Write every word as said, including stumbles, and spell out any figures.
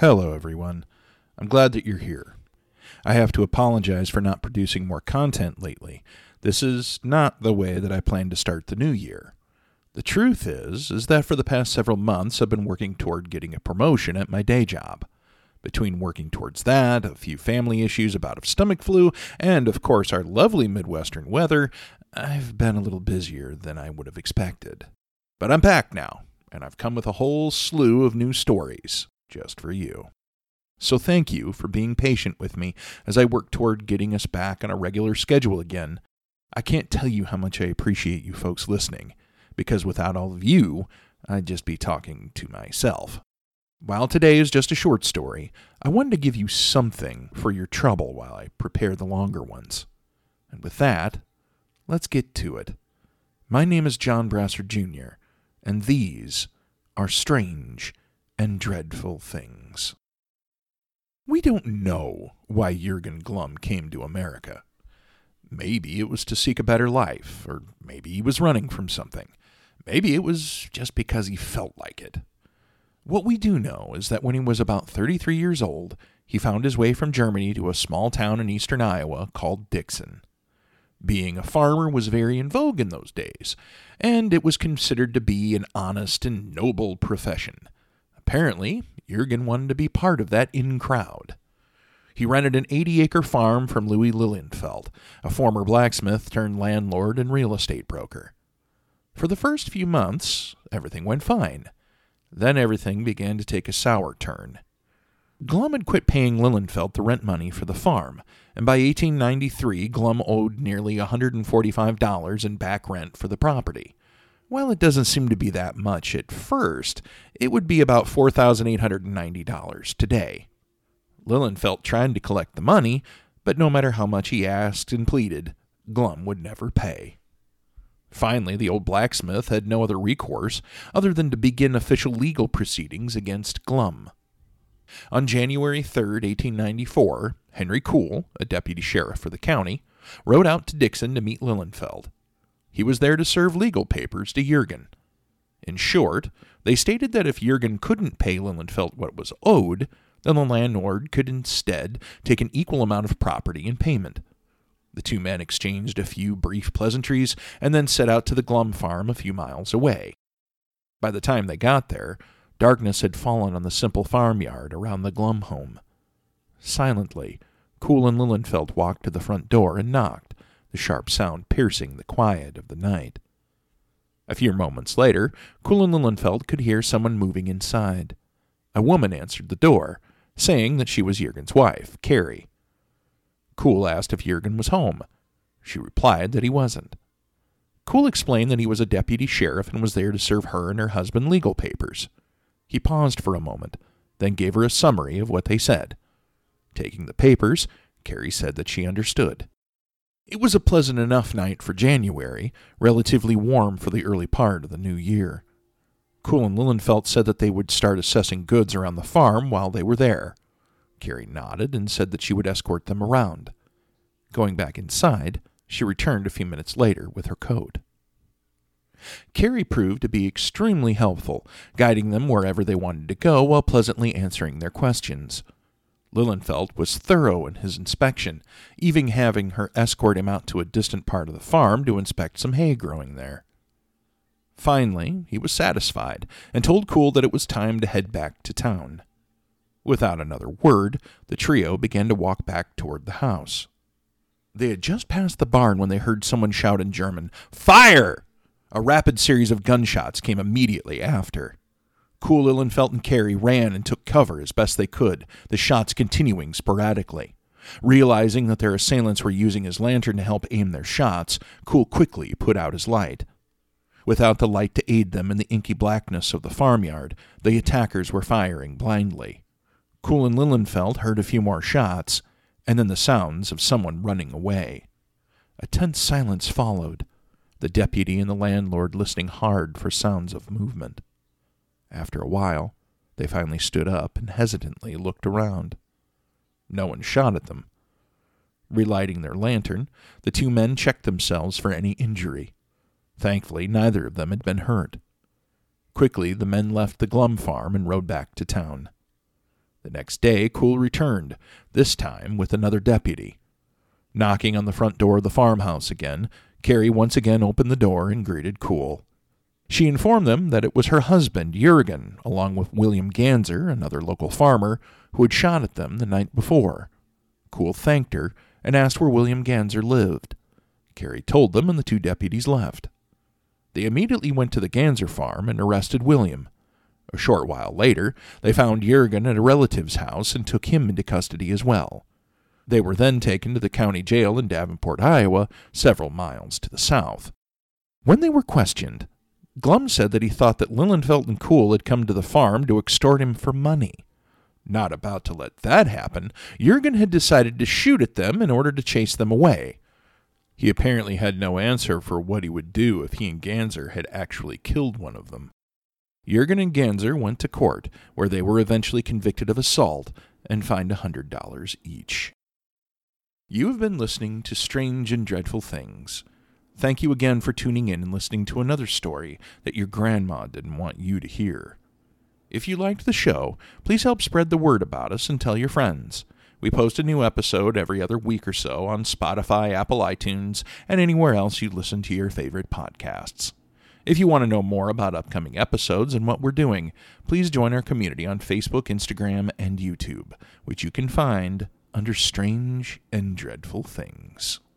Hello, everyone. I'm glad that you're here. I have to apologize for not producing more content lately. This is not the way that I plan to start the new year. The truth is, is that for the past several months I've been working toward getting a promotion at my day job. Between working towards that, a few family issues, a bout of stomach flu, and of course our lovely Midwestern weather, I've been a little busier than I would have expected. But I'm back now, and I've come with a whole slew of new stories, just for you. So thank you for being patient with me as I work toward getting us back on a regular schedule again. I can't tell you how much I appreciate you folks listening, because without all of you, I'd just be talking to myself. While today is just a short story, I wanted to give you something for your trouble while I prepare the longer ones. And with that, let's get to it. My name is John Brassard Junior, and these are strange and dreadful things. We don't know why Jurgen Glum came to America. Maybe it was to seek a better life, or maybe he was running from something. Maybe it was just because he felt like it. What we do know is that when he was about thirty-three years old, he found his way from Germany to a small town in eastern Iowa called Dixon. Being a farmer was very in vogue in those days, and it was considered to be an honest and noble profession. Apparently, Jurgen wanted to be part of that in crowd. He rented an eighty-acre farm from Louis Lilienfeld, a former blacksmith turned landlord and real estate broker. For the first few months, everything went fine. Then everything began to take a sour turn. Glum had quit paying Lilienfeld the rent money for the farm, and by eighteen ninety-three, Glum owed nearly one hundred forty-five dollars in back rent for the property. While it doesn't seem to be that much at first, it would be about four thousand eight hundred ninety dollars today. Lilienfeld tried to collect the money, but no matter how much he asked and pleaded, Glum would never pay. Finally, the old blacksmith had no other recourse other than to begin official legal proceedings against Glum. On January third, eighteen ninety-four, Henry Kuhl, a deputy sheriff for the county, rode out to Dixon to meet Lilienfeld. He was there to serve legal papers to Jurgen. In short, they stated that if Jurgen couldn't pay Lilienfeld what was owed, then the landlord could instead take an equal amount of property in payment. The two men exchanged a few brief pleasantries and then set out to the Glum farm a few miles away. By the time they got there, darkness had fallen on the simple farmyard around the Glum home. Silently, Kuhl and Lilienfeld walked to the front door and knocked, the sharp sound piercing the quiet of the night. A few moments later, Kuhl and Lilienfeld could hear someone moving inside. A woman answered the door, saying that she was Jurgen's wife, Carrie. Kuhl asked if Jurgen was home. She replied that he wasn't. Kuhl explained that he was a deputy sheriff and was there to serve her and her husband legal papers. He paused for a moment, then gave her a summary of what they said. Taking the papers, Carrie said that she understood. It was a pleasant enough night for January, relatively warm for the early part of the new year. Kuhl and Lilienfeld said that they would start assessing goods around the farm while they were there. Carrie nodded and said that she would escort them around. Going back inside, she returned a few minutes later with her coat. Carrie proved to be extremely helpful, guiding them wherever they wanted to go while pleasantly answering their questions. Lilienfeld was thorough in his inspection, even having her escort him out to a distant part of the farm to inspect some hay growing there. Finally, he was satisfied and told Kuhl that it was time to head back to town. Without another word, the trio began to walk back toward the house. They had just passed the barn when they heard someone shout in German, "Fire!" A rapid series of gunshots came immediately after. Kuhl, Lilienfeld, and Carrie ran and took cover as best they could, the shots continuing sporadically. Realizing that their assailants were using his lantern to help aim their shots, Kuhl quickly put out his light. Without the light to aid them in the inky blackness of the farmyard, the attackers were firing blindly. Kuhl and Lilienfeld heard a few more shots, and then the sounds of someone running away. A tense silence followed, the deputy and the landlord listening hard for sounds of movement. After a while, they finally stood up and hesitantly looked around. No one shot at them. Relighting their lantern, the two men checked themselves for any injury. Thankfully, neither of them had been hurt. Quickly, the men left the Glum farm and rode back to town. The next day, Cool returned, this time with another deputy. Knocking on the front door of the farmhouse again, Carrie once again opened the door and greeted Cool. She informed them that it was her husband, Jurgen, along with William Ganzer, another local farmer, who had shot at them the night before. Cool thanked her and asked where William Ganzer lived. Carrie told them, and the two deputies left. They immediately went to the Ganzer farm and arrested William. A short while later, they found Jurgen at a relative's house and took him into custody as well. They were then taken to the county jail in Davenport, Iowa, several miles to the south. When they were questioned, Glum said that he thought that Lilienfeld and Cool had come to the farm to extort him for money. Not about to let that happen, Jurgen had decided to shoot at them in order to chase them away. He apparently had no answer for what he would do if he and Ganzer had actually killed one of them. Jurgen and Ganzer went to court, where they were eventually convicted of assault and fined one hundred dollars each. You have been listening to Strange and Dreadful Things. Thank you again for tuning in and listening to another story that your grandma didn't want you to hear. If you liked the show, please help spread the word about us and tell your friends. We post a new episode every other week or so on Spotify, Apple iTunes, and anywhere else you listen to your favorite podcasts. If you want to know more about upcoming episodes and what we're doing, please join our community on Facebook, Instagram, and YouTube, which you can find under Strange and Dreadful Things.